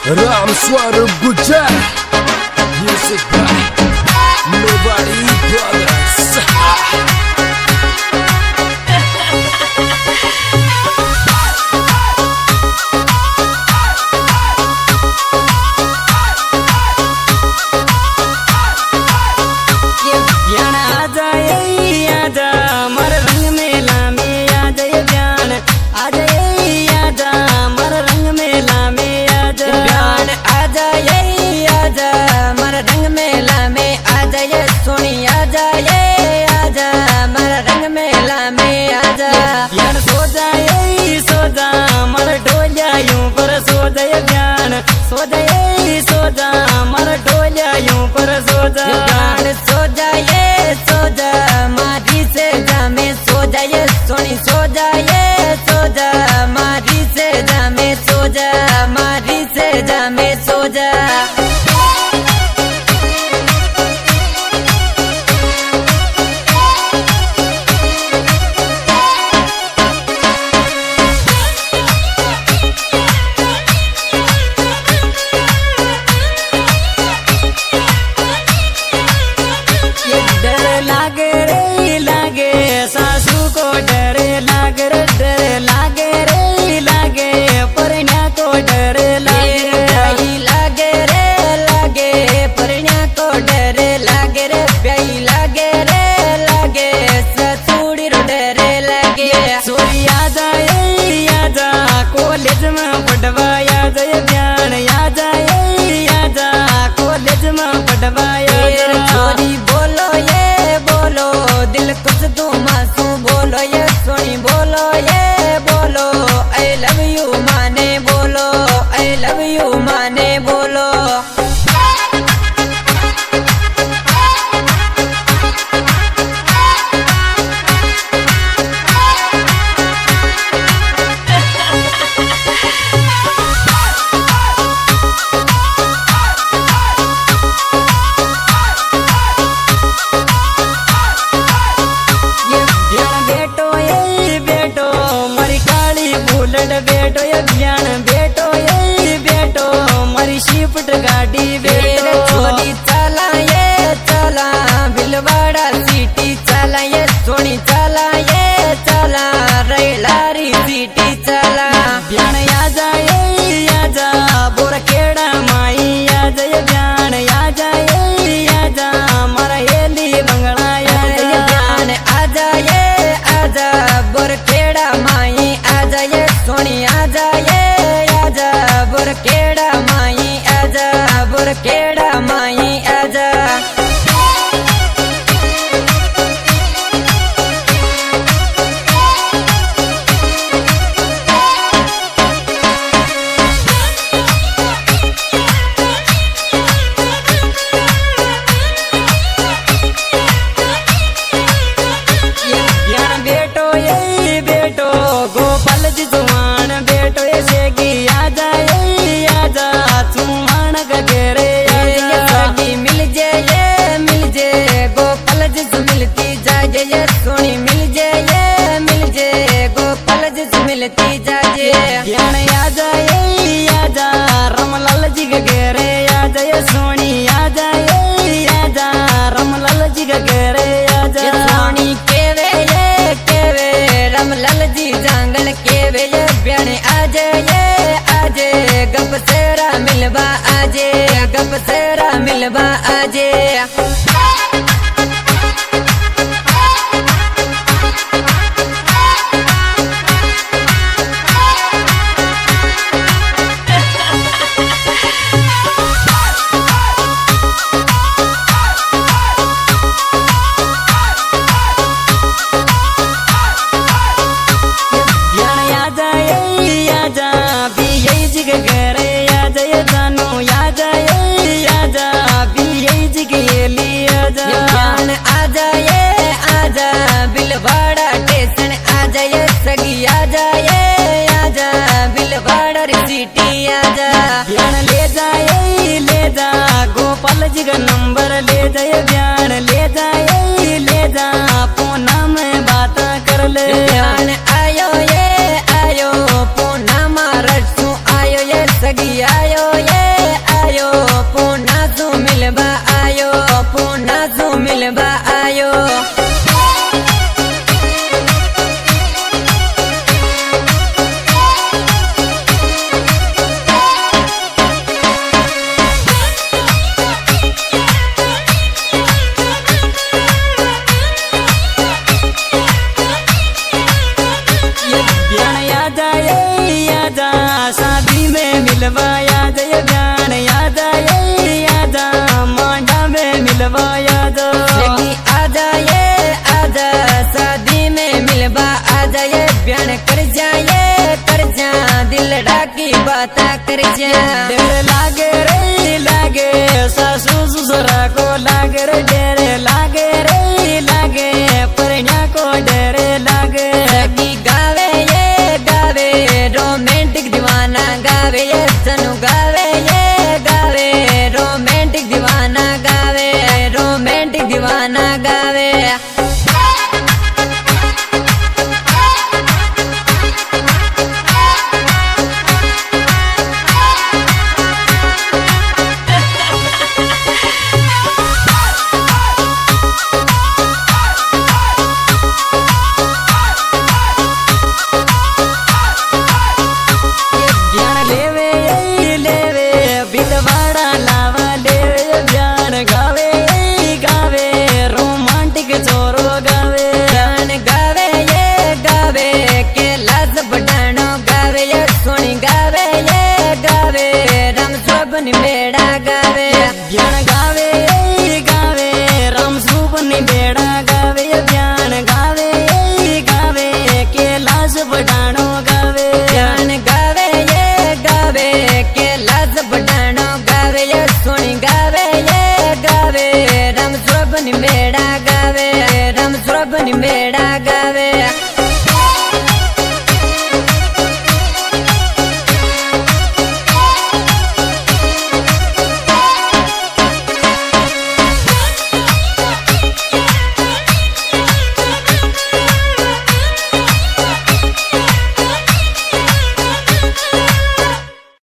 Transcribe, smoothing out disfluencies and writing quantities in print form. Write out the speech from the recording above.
Ram Swarup Gujar, music by Nobody Brothers. सोजा मर डोलिया यूं पर सोजा सोजा ये सोजा मारी से जामे सोजा ये सोनी सोजा ये सोजा मारी से जामे सोजा मारी से जामे सोजा कॉलेज में पढ़वाया जय ज्ञान या जा कॉलेज में पढ़वाया छोरी बोलो दिल कुछ तू मासू बोलो ये सोनी बोलो ये बोलो आई लव यू माने बोलो आई लव यू माने बोलो बेटो ये ज्ञान बेटो मरी शिफ्ट गाड़ी बेटो छोरी चला भिलवाड़ा सिटी चला ये सोनी चला रेलारी सिटी चला ज्ञान या जा बोरा केड़ा माई या जा ज्ञान या जा मरा हेली बंगला या ज्ञान आजा बोर केड़ा माई आजा ये सोनी आजा बुर केड़ा माई आजा बुर केड़ा माई आजा बेटो गोपाल जी जुआन बेटो ये शेगी आजा चुमान गगेरे सगी मिल जे गोपाल जी मिलती जाए ये सोनी मिल जे गोपाल जी मिलती जाए ज्ञान आजा रमलाल जी गगेरे आजा ये सोनी आजा रमलाल जी गगेरे आजा सोनी केवे रमलाल जी जांगल केवे ये ब्याने आजे गप सेरा मिलवा आजे आजा बिलवाड़ा स्टेशन आजा ये सगी आजा बिलवाड़ा सिटी आजा ले जा गोपाल जी का नंबर ले जाए ज्ञान ले जा पूना में बात कर ले ज्ञान आयो पूना मारसू आयो ये सगी आयो ये मिलवा आ जाए ब्याण आ जाए आजा मांडा में मिलवा आ जा आ जाए आजा शादी में मिलवा आ जाए ब्याण कर जा दिल डाकी बात कर जा डर लागे रे लागे सासू ससुरा को लागे रे डर लागे रे लागे परण्या को डर लागे गावे रोमांटिक दीवाना गावे ये तनु गावे रोमांटिक दीवाना गावे रोमांटिक दीवाना गावे बेड़ा गावे ब्याण गावे राम सुपन बेड़ा गावे ब्याण गावे कैलाश बढ़ानो गावे ब्याण गावे कैलाश बढ़ानो गावे सोनी गावे राम सुपन बेड़ा गावे